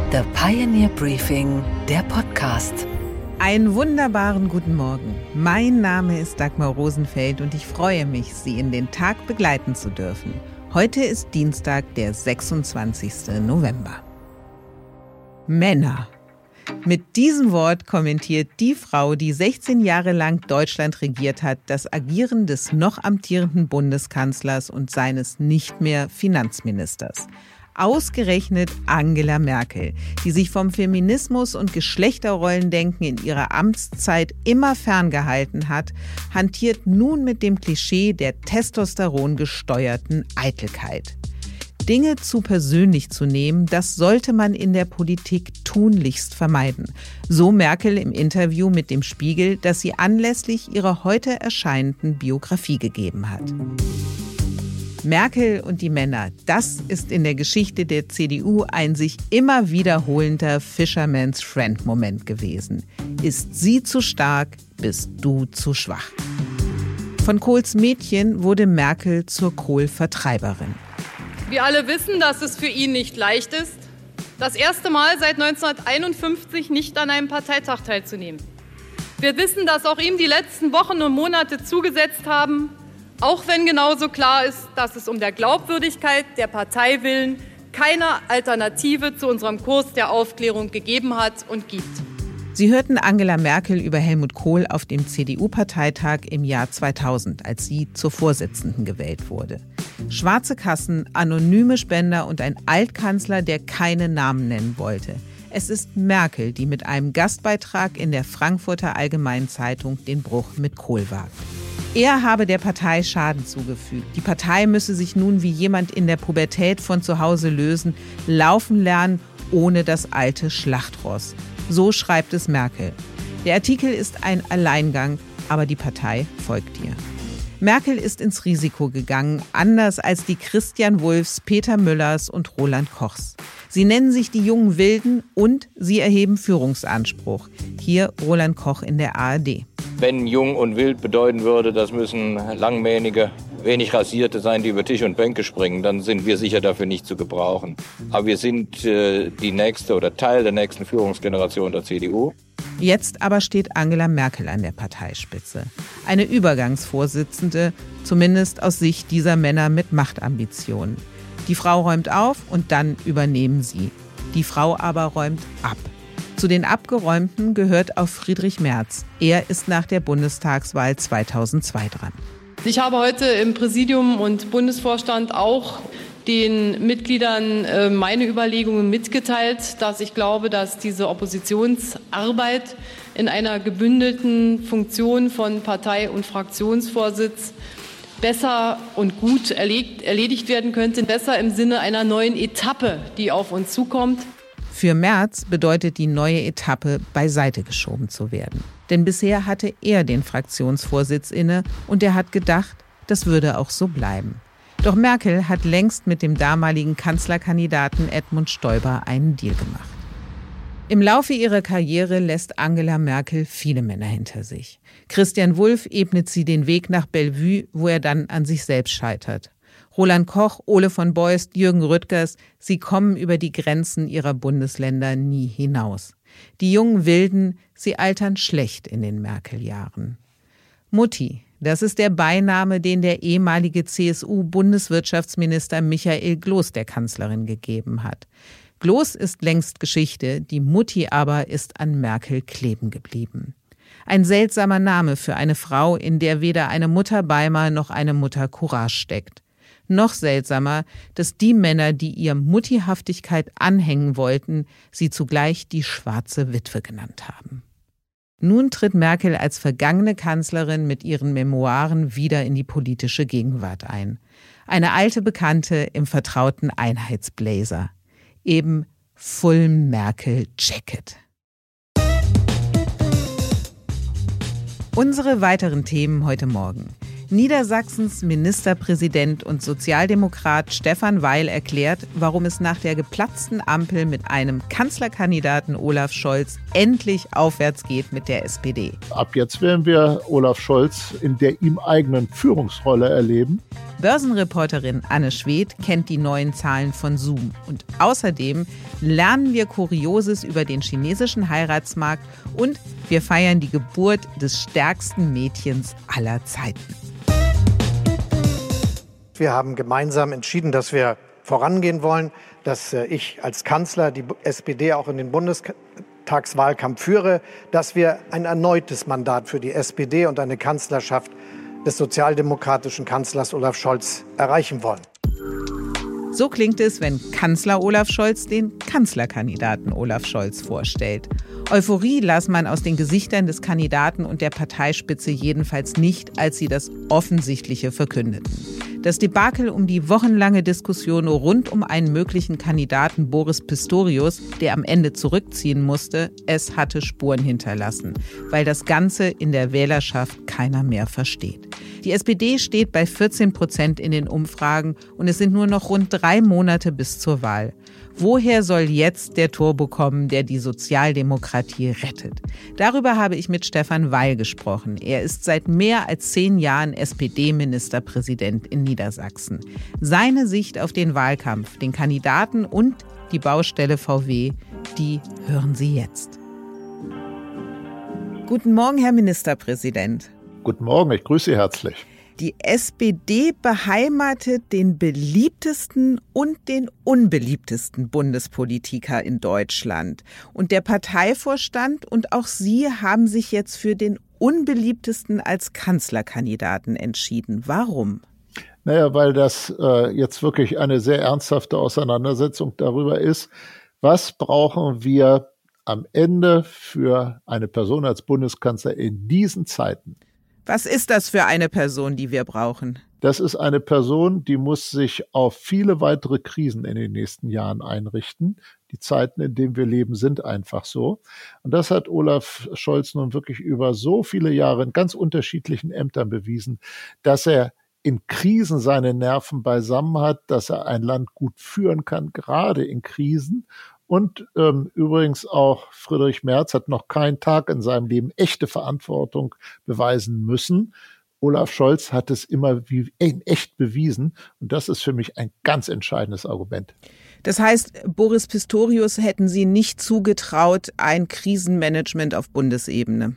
The Pioneer Briefing, der Podcast. Einen wunderbaren guten Morgen. Mein Name ist Dagmar Rosenfeld und ich freue mich, Sie in den Tag begleiten zu dürfen. Heute ist Dienstag, der 26. November. Männer. Mit diesem Wort kommentiert die Frau, die 16 Jahre lang Deutschland regiert hat, das Agieren des noch amtierenden Bundeskanzlers und seines nicht mehr Finanzministers. Ausgerechnet Angela Merkel, die sich vom Feminismus und Geschlechterrollendenken in ihrer Amtszeit immer ferngehalten hat, hantiert nun mit dem Klischee der testosterongesteuerten Eitelkeit. Dinge zu persönlich zu nehmen, das sollte man in der Politik tunlichst vermeiden. So Merkel im Interview mit dem Spiegel, das sie anlässlich ihrer heute erscheinenden Biografie gegeben hat. Merkel und die Männer, das ist in der Geschichte der CDU ein sich immer wiederholender Fisherman's Friend-Moment gewesen. Ist sie zu stark, bist du zu schwach. Von Kohls Mädchen wurde Merkel zur Kohl-Vertreiberin. Wir alle wissen, dass es für ihn nicht leicht ist, das erste Mal seit 1951 nicht an einem Parteitag teilzunehmen. Wir wissen, dass auch ihm die letzten Wochen und Monate zugesetzt haben, auch wenn genauso klar ist, dass es um der Glaubwürdigkeit der Partei willen keine Alternative zu unserem Kurs der Aufklärung gegeben hat und gibt. Sie hörten Angela Merkel über Helmut Kohl auf dem CDU-Parteitag im Jahr 2000, als sie zur Vorsitzenden gewählt wurde. Schwarze Kassen, anonyme Spender und ein Altkanzler, der keine Namen nennen wollte. Es ist Merkel, die mit einem Gastbeitrag in der Frankfurter Allgemeinen Zeitung den Bruch mit Kohl wagt. Er habe der Partei Schaden zugefügt. Die Partei müsse sich nun wie jemand in der Pubertät von zu Hause lösen, laufen lernen ohne das alte Schlachtross. So schreibt es Merkel. Der Artikel ist ein Alleingang, aber die Partei folgt ihr. Merkel ist ins Risiko gegangen, anders als die Christian Wulffs, Peter Müllers und Roland Kochs. Sie nennen sich die jungen Wilden und sie erheben Führungsanspruch. Hier Roland Koch in der ARD. Wenn jung und wild bedeuten würde, das müssen langmähnige, wenig Rasierte sein, die über Tisch und Bänke springen, dann sind wir sicher dafür nicht zu gebrauchen. Aber wir sind die nächste oder Teil der nächsten Führungsgeneration der CDU. Jetzt aber steht Angela Merkel an der Parteispitze. Eine Übergangsvorsitzende, zumindest aus Sicht dieser Männer mit Machtambitionen. Die Frau räumt auf und dann übernehmen sie. Die Frau aber räumt ab. Zu den Abgeräumten gehört auch Friedrich Merz. Er ist nach der Bundestagswahl 2002 dran. Ich habe heute im Präsidium und Bundesvorstand auch den Mitgliedern meine Überlegungen mitgeteilt, dass ich glaube, dass diese Oppositionsarbeit in einer gebündelten Funktion von Partei- und Fraktionsvorsitz besser und gut erledigt werden könnte, besser im Sinne einer neuen Etappe, die auf uns zukommt. Für Merz bedeutet die neue Etappe, beiseite geschoben zu werden. Denn bisher hatte er den Fraktionsvorsitz inne und er hat gedacht, das würde auch so bleiben. Doch Merkel hat längst mit dem damaligen Kanzlerkandidaten Edmund Stoiber einen Deal gemacht. Im Laufe ihrer Karriere lässt Angela Merkel viele Männer hinter sich. Christian Wulff ebnet sie den Weg nach Bellevue, wo er dann an sich selbst scheitert. Roland Koch, Ole von Beust, Jürgen Rüttgers, sie kommen über die Grenzen ihrer Bundesländer nie hinaus. Die jungen Wilden, sie altern schlecht in den Merkel-Jahren. Mutti, das ist der Beiname, den der ehemalige CSU-Bundeswirtschaftsminister Michael Gloß der Kanzlerin gegeben hat. Gloß ist längst Geschichte, die Mutti aber ist an Merkel kleben geblieben. Ein seltsamer Name für eine Frau, in der weder eine Mutter Beimer noch eine Mutter Courage steckt. Noch seltsamer, dass die Männer, die ihr Muttihaftigkeit anhängen wollten, sie zugleich die schwarze Witwe genannt haben. Nun tritt Merkel als vergangene Kanzlerin mit ihren Memoiren wieder in die politische Gegenwart ein. Eine alte Bekannte im vertrauten Einheitsblazer. Eben Full Merkel Jacket. Unsere weiteren Themen heute Morgen. Niedersachsens Ministerpräsident und Sozialdemokrat Stefan Weil erklärt, warum es nach der geplatzten Ampel mit einem Kanzlerkandidaten Olaf Scholz endlich aufwärts geht mit der SPD. Ab jetzt werden wir Olaf Scholz in der ihm eigenen Führungsrolle erleben. Börsenreporterin Anne Schwedt kennt die neuen Zahlen von Zoom. Und außerdem lernen wir Kurioses über den chinesischen Heiratsmarkt und wir feiern die Geburt des stärksten Mädchens aller Zeiten. Wir haben gemeinsam entschieden, dass wir vorangehen wollen, dass ich als Kanzler die SPD auch in den Bundestagswahlkampf führe, dass wir ein erneutes Mandat für die SPD und eine Kanzlerschaft des sozialdemokratischen Kanzlers Olaf Scholz erreichen wollen. So klingt es, wenn Kanzler Olaf Scholz den Kanzlerkandidaten Olaf Scholz vorstellt. Euphorie las man aus den Gesichtern des Kandidaten und der Parteispitze jedenfalls nicht, als sie das Offensichtliche verkündeten. Das Debakel um die wochenlange Diskussion rund um einen möglichen Kandidaten Boris Pistorius, der am Ende zurückziehen musste, es hatte Spuren hinterlassen, weil das Ganze in der Wählerschaft keiner mehr versteht. Die SPD steht bei 14% in den Umfragen und es sind nur noch rund 3 Monate bis zur Wahl. Woher soll jetzt der Turbo kommen, der die Sozialdemokratie rettet? Darüber habe ich mit Stefan Weil gesprochen. Er ist seit mehr als 10 Jahren SPD-Ministerpräsident in Niedersachsen. Seine Sicht auf den Wahlkampf, den Kandidaten und die Baustelle VW, die hören Sie jetzt. Guten Morgen, Herr Ministerpräsident. Guten Morgen, ich grüße Sie herzlich. Die SPD beheimatet den beliebtesten und den unbeliebtesten Bundespolitiker in Deutschland. Und der Parteivorstand und auch Sie haben sich jetzt für den unbeliebtesten als Kanzlerkandidaten entschieden. Warum? Naja, weil das jetzt wirklich eine sehr ernsthafte Auseinandersetzung darüber ist, was brauchen wir am Ende für eine Person als Bundeskanzler in diesen Zeiten. Was ist das für eine Person, die wir brauchen? Das ist eine Person, die muss sich auf viele weitere Krisen in den nächsten Jahren einrichten. Die Zeiten, in denen wir leben, sind einfach so. Und das hat Olaf Scholz nun wirklich über so viele Jahre in ganz unterschiedlichen Ämtern bewiesen, dass er in Krisen seine Nerven beisammen hat, dass er ein Land gut führen kann, gerade in Krisen. Und übrigens auch Friedrich Merz hat noch keinen Tag in seinem Leben echte Verantwortung beweisen müssen. Olaf Scholz hat es immer in echt bewiesen. Und das ist für mich ein ganz entscheidendes Argument. Das heißt, Boris Pistorius hätten Sie nicht zugetraut, ein Krisenmanagement auf Bundesebene?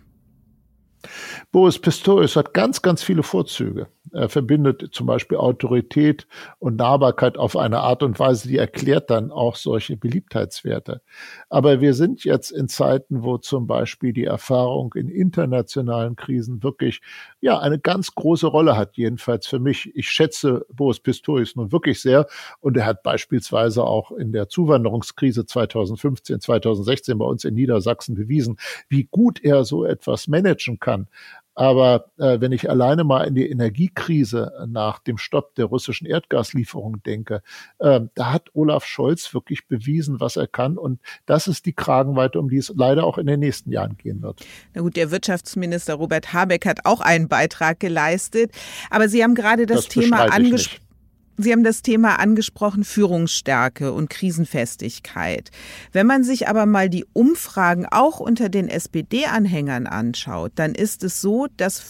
Boris Pistorius hat ganz, ganz viele Vorzüge. Er verbindet zum Beispiel Autorität und Nahbarkeit auf eine Art und Weise, die erklärt dann auch solche Beliebtheitswerte. Aber wir sind jetzt in Zeiten, wo zum Beispiel die Erfahrung in internationalen Krisen wirklich eine ganz große Rolle hat, jedenfalls für mich. Ich schätze Boris Pistorius nun wirklich sehr und er hat beispielsweise auch in der Zuwanderungskrise 2015, 2016 bei uns in Niedersachsen bewiesen, wie gut er so etwas managen kann. Aber wenn ich alleine mal in die Energiekrise nach dem Stopp der russischen Erdgaslieferung denke, da hat Olaf Scholz wirklich bewiesen, was er kann. Und das ist die Kragenweite, um die es leider auch in den nächsten Jahren gehen wird. Na gut, der Wirtschaftsminister Robert Habeck hat auch einen Beitrag geleistet. Aber Sie haben gerade das Thema angesprochen. Sie haben das Thema angesprochen, Führungsstärke und Krisenfestigkeit. Wenn man sich aber mal die Umfragen auch unter den SPD-Anhängern anschaut, dann ist es so, dass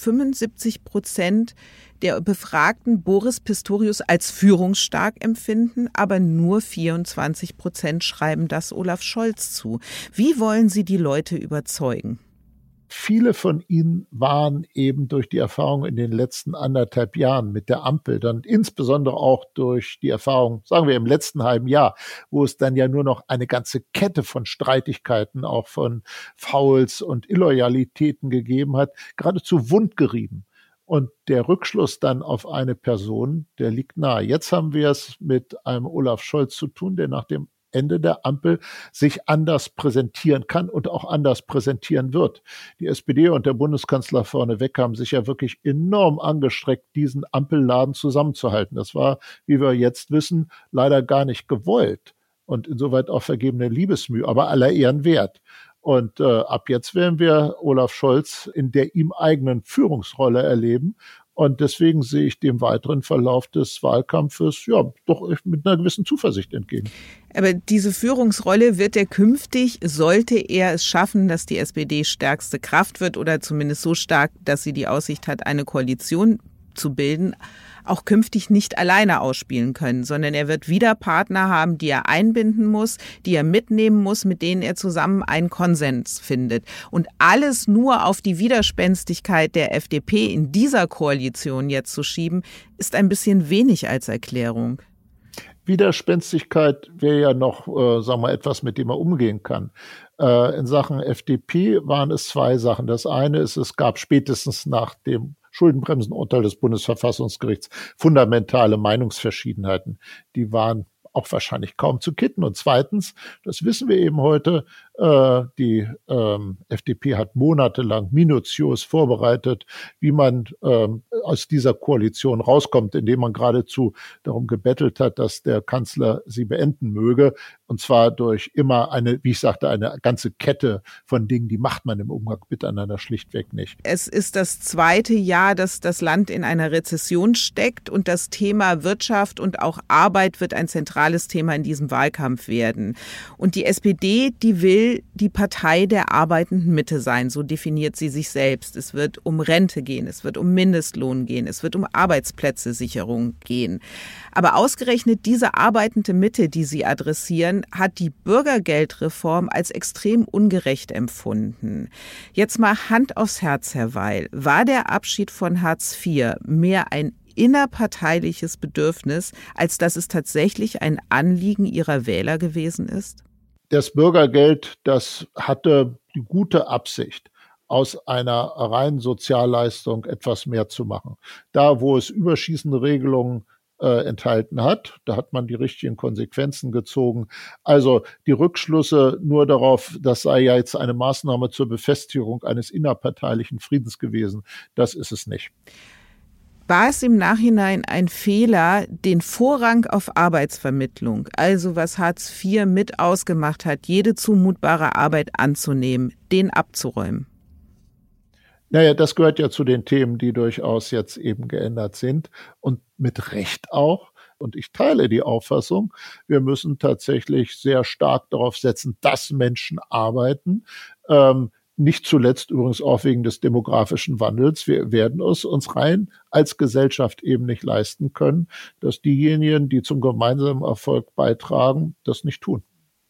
75% der Befragten Boris Pistorius als führungsstark empfinden, aber nur 24% schreiben das Olaf Scholz zu. Wie wollen Sie die Leute überzeugen? Viele von ihnen waren eben durch die Erfahrung in den letzten 1,5 Jahren mit der Ampel, dann insbesondere auch durch die Erfahrung, sagen wir im letzten halben Jahr, wo es dann ja nur noch eine ganze Kette von Streitigkeiten, auch von Fouls und Illoyalitäten gegeben hat, geradezu wundgerieben. Und der Rückschluss dann auf eine Person, der liegt nahe. Jetzt haben wir es mit einem Olaf Scholz zu tun, der nach dem Ende der Ampel sich anders präsentieren kann und auch anders präsentieren wird. Die SPD und der Bundeskanzler vorneweg haben sich ja wirklich enorm angestrengt, diesen Ampelladen zusammenzuhalten. Das war, wie wir jetzt wissen, leider gar nicht gewollt und insoweit auch vergebene Liebesmüh, aber aller Ehren wert. Und ab jetzt werden wir Olaf Scholz in der ihm eigenen Führungsrolle erleben. Und deswegen sehe ich dem weiteren Verlauf des Wahlkampfes doch mit einer gewissen Zuversicht entgegen. Aber diese Führungsrolle wird er künftig, sollte er es schaffen, dass die SPD stärkste Kraft wird oder zumindest so stark, dass sie die Aussicht hat, eine Koalition abzubilden, auch künftig nicht alleine ausspielen können, sondern er wird wieder Partner haben, die er einbinden muss, die er mitnehmen muss, mit denen er zusammen einen Konsens findet. Und alles nur auf die Widerspenstigkeit der FDP in dieser Koalition jetzt zu schieben, ist ein bisschen wenig als Erklärung. Widerspenstigkeit wäre ja noch, etwas, mit dem man umgehen kann. In Sachen FDP waren es zwei Sachen. Das eine ist, es gab spätestens nach dem Schuldenbremsenurteil des Bundesverfassungsgerichts fundamentale Meinungsverschiedenheiten. Die waren auch wahrscheinlich kaum zu kitten. Und zweitens, das wissen wir eben heute, die FDP hat monatelang minutiös vorbereitet, wie man aus dieser Koalition rauskommt, indem man geradezu darum gebettelt hat, dass der Kanzler sie beenden möge. Und zwar durch immer eine ganze Kette von Dingen, die macht man im Umgang miteinander schlichtweg nicht. Es ist das zweite Jahr, dass das Land in einer Rezession steckt und das Thema Wirtschaft und auch Arbeit wird ein zentrales Thema in diesem Wahlkampf werden. Und die SPD, die will die Partei der arbeitenden Mitte sein, so definiert sie sich selbst. Es wird um Rente gehen, es wird um Mindestlohn gehen, es wird um Arbeitsplätzesicherung gehen. Aber ausgerechnet diese arbeitende Mitte, die sie adressieren, hat die Bürgergeldreform als extrem ungerecht empfunden. Jetzt mal Hand aufs Herz, Herr Weil. War der Abschied von Hartz IV mehr ein innerparteiliches Bedürfnis, als dass es tatsächlich ein Anliegen Ihrer Wähler gewesen ist? Das Bürgergeld, das hatte die gute Absicht, aus einer reinen Sozialleistung etwas mehr zu machen. Da, wo es überschießende Regelungen enthalten hat, da hat man die richtigen Konsequenzen gezogen. Also die Rückschlüsse nur darauf, das sei ja jetzt eine Maßnahme zur Befestigung eines innerparteilichen Friedens gewesen, das ist es nicht. War es im Nachhinein ein Fehler, den Vorrang auf Arbeitsvermittlung, also was Hartz IV mit ausgemacht hat, jede zumutbare Arbeit anzunehmen, den abzuräumen? Naja, das gehört ja zu den Themen, die durchaus jetzt eben geändert sind und mit Recht auch. Und ich teile die Auffassung, wir müssen tatsächlich sehr stark darauf setzen, dass Menschen arbeiten. Nicht zuletzt übrigens auch wegen des demografischen Wandels. Wir werden es uns rein als Gesellschaft eben nicht leisten können, dass diejenigen, die zum gemeinsamen Erfolg beitragen, das nicht tun.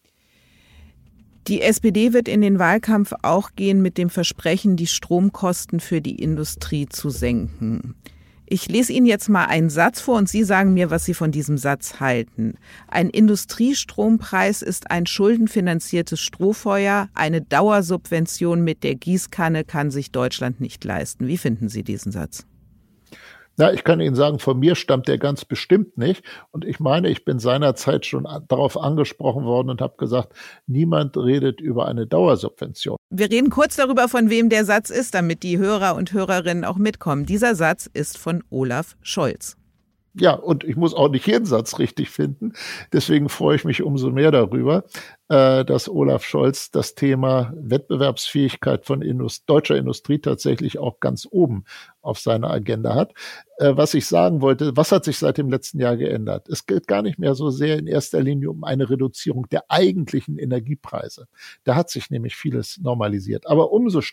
Die SPD wird in den Wahlkampf auch gehen mit dem Versprechen, die Stromkosten für die Industrie zu senken. Ich lese Ihnen jetzt mal einen Satz vor und Sie sagen mir, was Sie von diesem Satz halten. Ein Industriestrompreis ist ein schuldenfinanziertes Strohfeuer. Eine Dauersubvention mit der Gießkanne kann sich Deutschland nicht leisten. Wie finden Sie diesen Satz? Na, ich kann Ihnen sagen, von mir stammt der ganz bestimmt nicht. Und ich meine, ich bin seinerzeit schon darauf angesprochen worden und habe gesagt, niemand redet über eine Dauersubvention. Wir reden kurz darüber, von wem der Satz ist, damit die Hörer und Hörerinnen auch mitkommen. Dieser Satz ist von Olaf Scholz. Ja, und ich muss auch nicht jeden Satz richtig finden. Deswegen freue ich mich umso mehr darüber, dass Olaf Scholz das Thema Wettbewerbsfähigkeit von deutscher Industrie tatsächlich auch ganz oben auf seiner Agenda hat. Was ich sagen wollte, was hat sich seit dem letzten Jahr geändert? Es geht gar nicht mehr so sehr in erster Linie um eine Reduzierung der eigentlichen Energiepreise. Da hat sich nämlich vieles normalisiert. Aber umso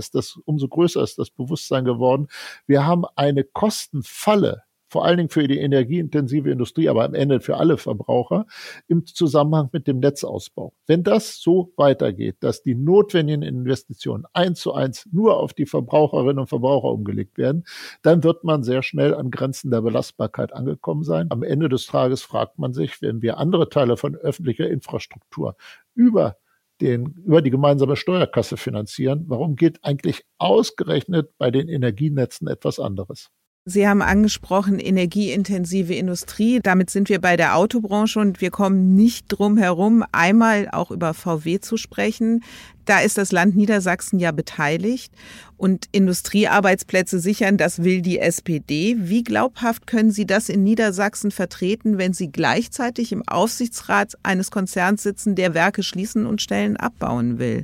größer ist das Bewusstsein geworden. Wir haben eine Kostenfalle, vor allen Dingen für die energieintensive Industrie, aber am Ende für alle Verbraucher, im Zusammenhang mit dem Netzausbau. Wenn das so weitergeht, dass die notwendigen Investitionen 1:1 nur auf die Verbraucherinnen und Verbraucher umgelegt werden, dann wird man sehr schnell an Grenzen der Belastbarkeit angekommen sein. Am Ende des Tages fragt man sich, wenn wir andere Teile von öffentlicher Infrastruktur über die gemeinsame Steuerkasse finanzieren, warum geht eigentlich ausgerechnet bei den Energienetzen etwas anderes? Sie haben angesprochen, energieintensive Industrie. Damit sind wir bei der Autobranche und wir kommen nicht drum herum, einmal auch über VW zu sprechen. Da ist das Land Niedersachsen ja beteiligt und Industriearbeitsplätze sichern, das will die SPD. Wie glaubhaft können Sie das in Niedersachsen vertreten, wenn Sie gleichzeitig im Aufsichtsrat eines Konzerns sitzen, der Werke schließen und Stellen abbauen will?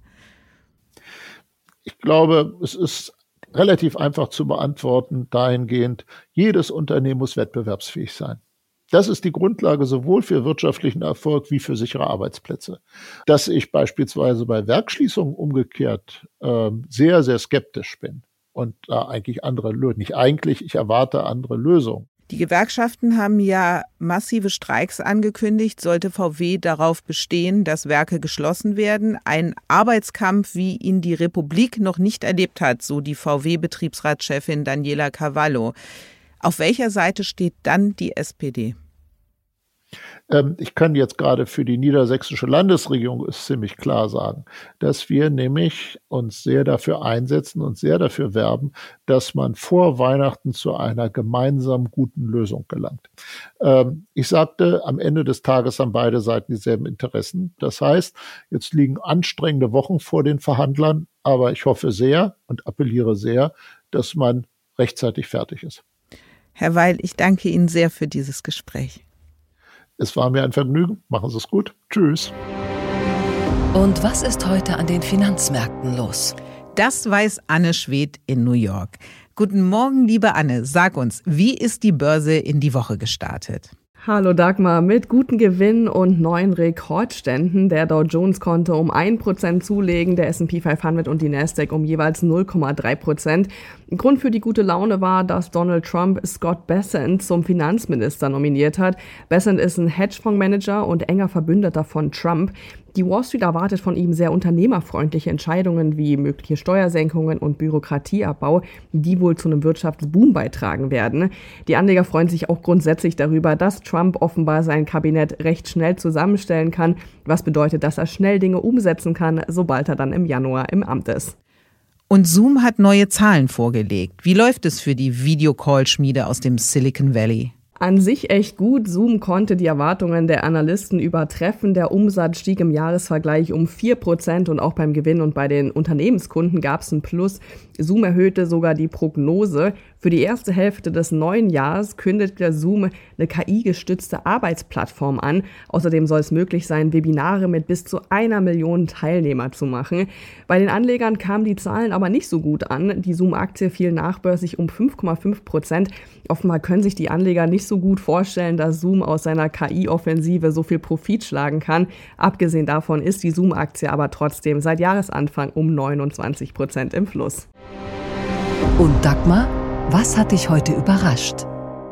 Ich glaube, es ist relativ einfach zu beantworten, dahingehend, jedes Unternehmen muss wettbewerbsfähig sein. Das ist die Grundlage sowohl für wirtschaftlichen Erfolg wie für sichere Arbeitsplätze. Dass ich beispielsweise bei Werksschließungen umgekehrt sehr, sehr skeptisch bin, und da eigentlich ich erwarte andere Lösungen. Die Gewerkschaften haben ja massive Streiks angekündigt, sollte VW darauf bestehen, dass Werke geschlossen werden. Ein Arbeitskampf, wie ihn die Republik noch nicht erlebt hat, so die VW-Betriebsratschefin Daniela Cavallo. Auf welcher Seite steht dann die SPD? Ich kann jetzt gerade für die niedersächsische Landesregierung es ziemlich klar sagen, dass wir nämlich uns sehr dafür einsetzen und sehr dafür werben, dass man vor Weihnachten zu einer gemeinsam guten Lösung gelangt. Ich sagte, am Ende des Tages haben beide Seiten dieselben Interessen. Das heißt, jetzt liegen anstrengende Wochen vor den Verhandlern, aber ich hoffe sehr und appelliere sehr, dass man rechtzeitig fertig ist. Herr Weil, ich danke Ihnen sehr für dieses Gespräch. Es war mir ein Vergnügen. Machen Sie es gut. Tschüss. Und was ist heute an den Finanzmärkten los? Das weiß Anne Schwedt in New York. Guten Morgen, liebe Anne. Sag uns, wie ist die Börse in die Woche gestartet? Hallo Dagmar, mit guten Gewinnen und neuen Rekordständen. Der Dow Jones konnte um 1% zulegen, der S&P 500 und die Nasdaq um jeweils 0,3%. Grund für die gute Laune war, dass Donald Trump Scott Bessent zum Finanzminister nominiert hat. Bessent ist ein Hedgefondsmanager und enger Verbündeter von Trump. Die Wall Street erwartet von ihm sehr unternehmerfreundliche Entscheidungen wie mögliche Steuersenkungen und Bürokratieabbau, die wohl zu einem Wirtschaftsboom beitragen werden. Die Anleger freuen sich auch grundsätzlich darüber, dass Trump offenbar sein Kabinett recht schnell zusammenstellen kann, was bedeutet, dass er schnell Dinge umsetzen kann, sobald er dann im Januar im Amt ist. Und Zoom hat neue Zahlen vorgelegt. Wie läuft es für die Videocall-Schmiede aus dem Silicon Valley? An sich echt gut. Zoom konnte die Erwartungen der Analysten übertreffen. Der Umsatz stieg im Jahresvergleich um 4% und auch beim Gewinn und bei den Unternehmenskunden gab es ein Plus. Zoom erhöhte sogar die Prognose. Für die erste Hälfte des neuen Jahres kündigte Zoom eine KI-gestützte Arbeitsplattform an. Außerdem soll es möglich sein, Webinare mit bis zu 1 Million Teilnehmer zu machen. Bei den Anlegern kamen die Zahlen aber nicht so gut an. Die Zoom-Aktie fiel nachbörslich um 5,5%. Offenbar können sich die Anleger nicht so gut vorstellen, dass Zoom aus seiner KI-Offensive so viel Profit schlagen kann. Abgesehen davon ist die Zoom-Aktie aber trotzdem seit Jahresanfang um 29% im Fluss. Und Dagmar, was hat dich heute überrascht?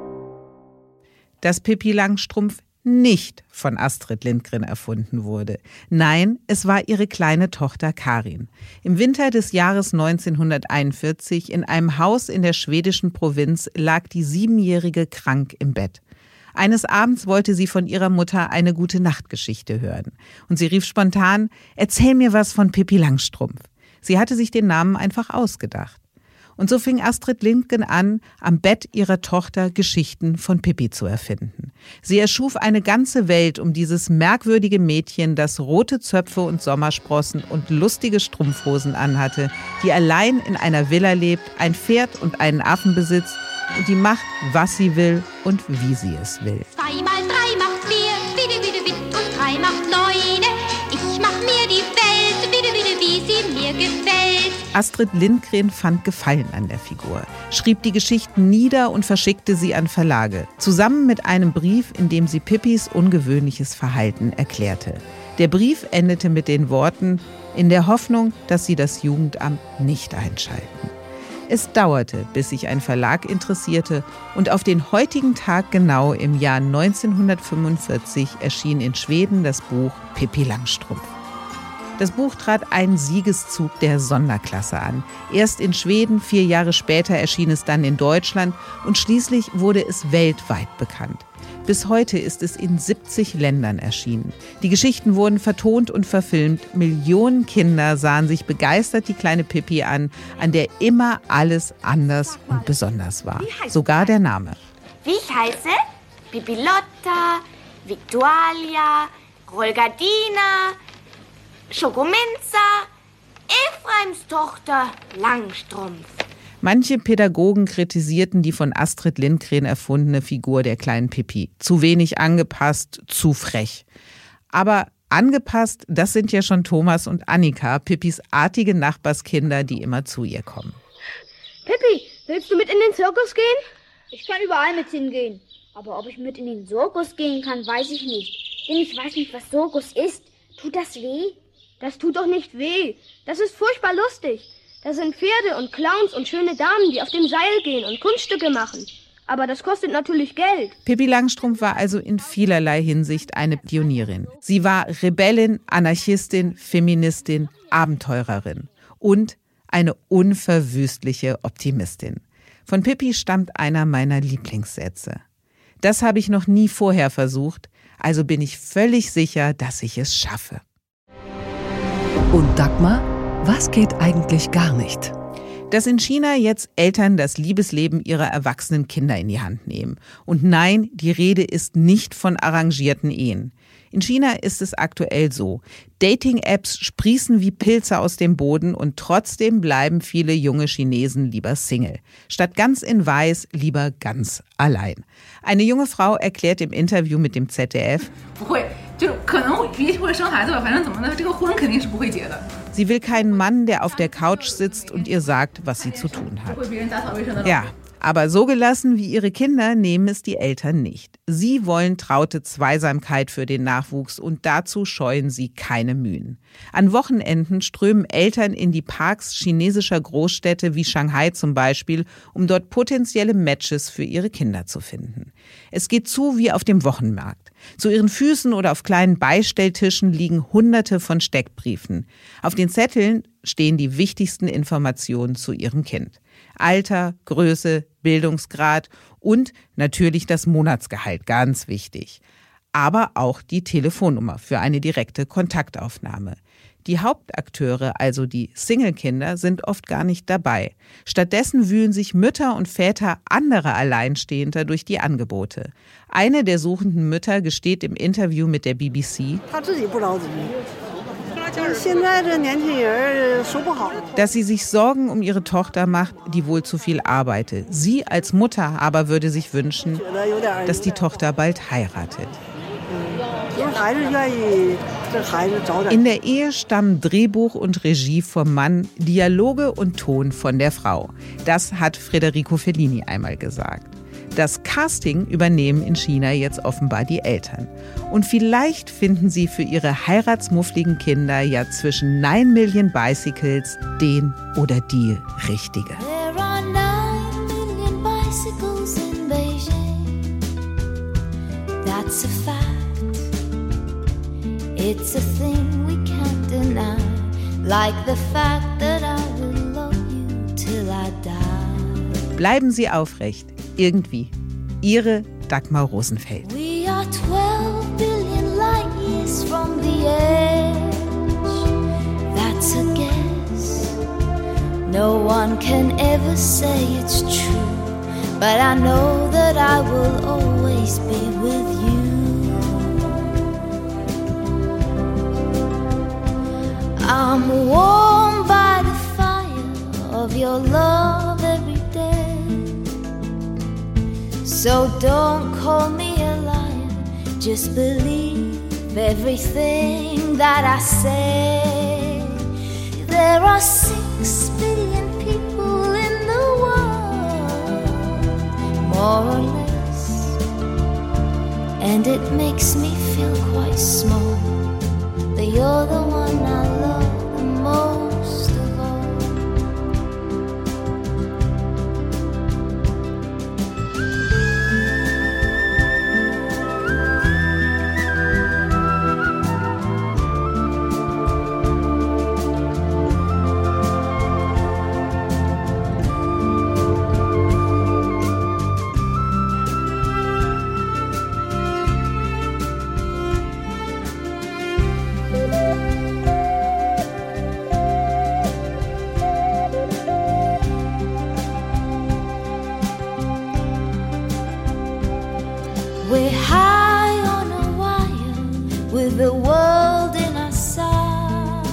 Dass Pippi Langstrumpf nicht von Astrid Lindgren erfunden wurde. Nein, es war ihre kleine Tochter Karin. Im Winter des Jahres 1941 in einem Haus in der schwedischen Provinz lag die 7-Jährige krank im Bett. Eines Abends wollte sie von ihrer Mutter eine Gute-Nacht-Geschichte hören. Und sie rief spontan, erzähl mir was von Pippi Langstrumpf. Sie hatte sich den Namen einfach ausgedacht. Und so fing Astrid Lindgren an, am Bett ihrer Tochter Geschichten von Pippi zu erfinden. Sie erschuf eine ganze Welt um dieses merkwürdige Mädchen, das rote Zöpfe und Sommersprossen und lustige Strumpfhosen anhatte, die allein in einer Villa lebt, ein Pferd und einen Affen besitzt und die macht, was sie will und wie sie es will. 2 mal 3 macht 4, witte, und 3 macht 9. Ich mach mir die Welt, witte, wie sie mir gefällt. Astrid Lindgren fand Gefallen an der Figur, schrieb die Geschichten nieder und verschickte sie an Verlage, zusammen mit einem Brief, in dem sie Pippis ungewöhnliches Verhalten erklärte. Der Brief endete mit den Worten, in der Hoffnung, dass sie das Jugendamt nicht einschalten. Es dauerte, bis sich ein Verlag interessierte und auf den heutigen Tag genau im Jahr 1945 erschien in Schweden das Buch Pippi Langstrumpf. Das Buch trat einen Siegeszug der Sonderklasse an. Erst in Schweden, 4 Jahre später erschien es dann in Deutschland und schließlich wurde es weltweit bekannt. Bis heute ist es in 70 Ländern erschienen. Die Geschichten wurden vertont und verfilmt. Millionen Kinder sahen sich begeistert die kleine Pippi an der immer alles anders und besonders war. Sogar der Name. Wie ich heiße? Pipilotta, Victualia, Rolgadina, Schokominza, Ephraims Tochter Langstrumpf. Manche Pädagogen kritisierten die von Astrid Lindgren erfundene Figur der kleinen Pippi. Zu wenig angepasst, zu frech. Aber angepasst, das sind ja schon Thomas und Annika, Pippis artige Nachbarskinder, die immer zu ihr kommen. Pippi, willst du mit in den Zirkus gehen? Ich kann überall mit hingehen. Aber ob ich mit in den Zirkus gehen kann, weiß ich nicht. Denn ich weiß nicht, was Zirkus ist. Tut das weh? Das tut doch nicht weh. Das ist furchtbar lustig. Da sind Pferde und Clowns und schöne Damen, die auf dem Seil gehen und Kunststücke machen. Aber das kostet natürlich Geld. Pippi Langstrumpf war also in vielerlei Hinsicht eine Pionierin. Sie war Rebellin, Anarchistin, Feministin, Abenteurerin und eine unverwüstliche Optimistin. Von Pippi stammt einer meiner Lieblingssätze. Das habe ich noch nie vorher versucht, also bin ich völlig sicher, dass ich es schaffe. Und Dagmar, was geht eigentlich gar nicht? Dass in China jetzt Eltern das Liebesleben ihrer erwachsenen Kinder in die Hand nehmen. Und nein, die Rede ist nicht von arrangierten Ehen. In China ist es aktuell so. Dating-Apps sprießen wie Pilze aus dem Boden und trotzdem bleiben viele junge Chinesen lieber Single. Statt ganz in Weiß lieber ganz allein. Eine junge Frau erklärt im Interview mit dem ZDF, sie will keinen Mann, der auf der Couch sitzt und ihr sagt, was sie zu tun hat. Ja, aber so gelassen wie ihre Kinder nehmen es die Eltern nicht. Sie wollen traute Zweisamkeit für den Nachwuchs und dazu scheuen sie keine Mühen. An Wochenenden strömen Eltern in die Parks chinesischer Großstädte wie Shanghai zum Beispiel, um dort potenzielle Matches für ihre Kinder zu finden. Es geht zu wie auf dem Wochenmarkt. Zu ihren Füßen oder auf kleinen Beistelltischen liegen Hunderte von Steckbriefen. Auf den Zetteln stehen die wichtigsten Informationen zu ihrem Kind. Alter, Größe, Bildungsgrad und natürlich das Monatsgehalt, ganz wichtig. Aber auch die Telefonnummer für eine direkte Kontaktaufnahme. Die Hauptakteure, also die Single-Kinder, sind oft gar nicht dabei. Stattdessen wühlen sich Mütter und Väter anderer Alleinstehender durch die Angebote. Eine der suchenden Mütter gesteht im Interview mit der BBC, dass sie sich Sorgen um ihre Tochter macht, die wohl zu viel arbeite. Sie als Mutter aber würde sich wünschen, dass die Tochter bald heiratet. In der Ehe stammen Drehbuch und Regie vom Mann, Dialoge und Ton von der Frau. Das hat Federico Fellini einmal gesagt. Das Casting übernehmen in China jetzt offenbar die Eltern. Und vielleicht finden sie für ihre heiratsmuffligen Kinder ja zwischen 9 Million Bicycles den oder die Richtige. There are 9 million bicycles in Beijing. That's a fact. It's a thing we can't deny. Like the fact that I will love you till I die. Bleiben Sie aufrecht. Irgendwie. Ihre Dagmar Rosenfeld. We are 12 billion light years from the edge. That's a guess. No one can ever say it's true. But I know that I will always be with you. I'm warmed by the fire of your love every day. So don't call me a liar, just believe everything that I say. There are 6 billion people in the world, more or less, and it makes me feel quite small, but you're the one I love the most of all. We're high on a wire with the world in our sight,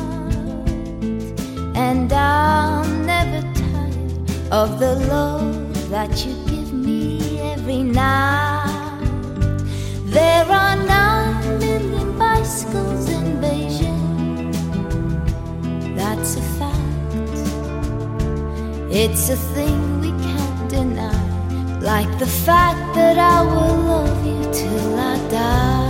and I'm never tired of the love that you give me every night. There are 9 million bicycles in Beijing. That's a fact. It's a thing we can't deny. Like the fact that I will love you till I die.